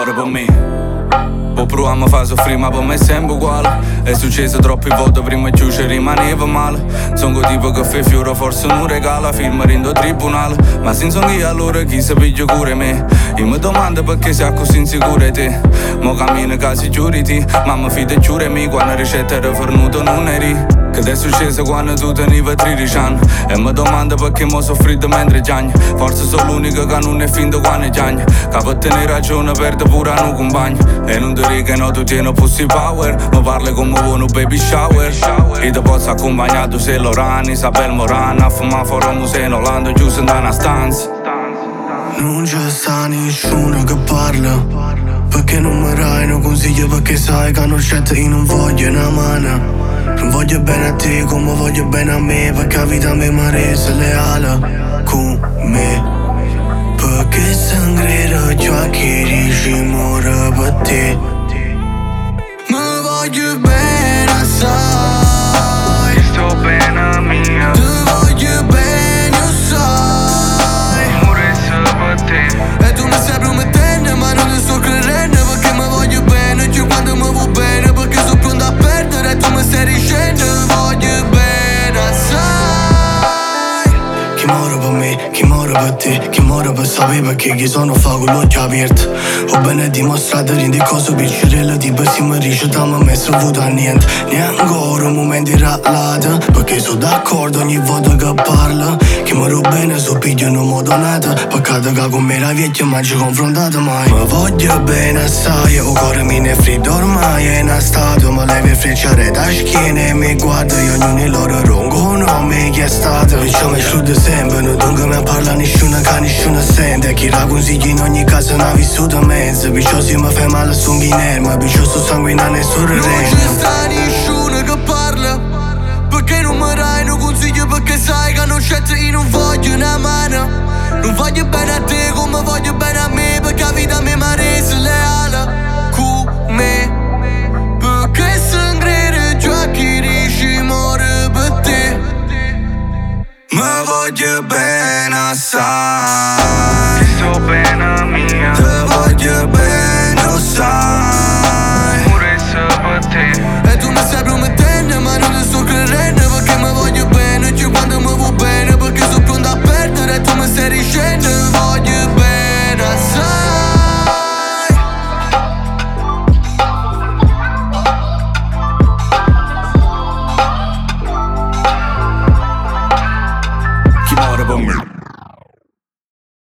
muore per me. Può provare a far soffrire ma per me è sempre uguale. È successo troppi volte prima che ci rimaneva male. Sono quel tipo che fa fiore forse non regala film rindo tribunale. Ma senza io allora chi si piglia cura me. Io mi domando perché sei così insicuro te. Mo cammino quasi giuriti. Mamma fida giura me quando la ricetta era fornuta non eri. Che è successo quando tu tenevi 13 anni. E mi domando perché mo soffrito mentre giagno. Forse sono l'unico che non è finto quando giagno. Che per tenere ragione perde pure a un compagno. E non ti dico che no tu tieni pussy power. Ma parli come uno baby shower. E ti posso accompagnare tu sei Lorani, Isabel Morana. A fumare fuori un museo in Olanda giusto in una stanza. Non c'è sta nessuno che parla. Perché non mi dai un consiglio, perché sai che non c'è io non voglio una mano. Non voglio bene a te come voglio bene a me, perché la vita mi resa leale con me. Perché sangrerò già che dici muore per te. Mi voglio bene assai. Sto bene mia. Ti voglio bene assai. Muore per te. E tu mi stai promettendo ma non ti sto credendo, perché mi voglio bene io quando mi vuoi bene, perché sono pronto a perdere e tu mi stai dicendo voglio bene assai. Chi muore per me, chi muore per te, chi muore per sapere perché chi sono fa con l'occhio aperto. Ho bene dimostrato di cose piccirelle, tipo se mi dice da me messo avuto a niente. Neanche ancora un momento irralata, perché sono d'accordo ogni volta che parla. Chi muore bene so piglio in un modo nato. Peccato che con me la vecchia non ci confrontato mai. Ma voglio bene assai, o cuore mi ne freddo ormai è una statua. Ma levi frecciare da schiena e mi guarda. Io ognuno di loro ronco non mi è stato. Perciò mi esclude sempre, non dunque mi parla nessuno che nessuno sente. Chi la consigli in ogni caso non ha vissuto mezzo. Perciò se mi fai male sono inerme, perciò sto sanguinando e sul regno. Non c'è sta nessuno che parla. Perché non mi dai un consiglio, perché sai che non c'è io non voglio una mano. Non voglio bene a te come voglio bene a me, perché la vita mi resa leale con me. Perché sangrere già chi dici muore per te. Ma voglio bene assai. Sto bene mia. Te voglio bene assai. Muore per te. E tu mi stai promettendo ma non ti sto credendo, perché mi voglio bene io quando mi vuoi bene, perché sono pronto a perdere e tu mi stai dicendo voglio bene assai. Chi muore per me.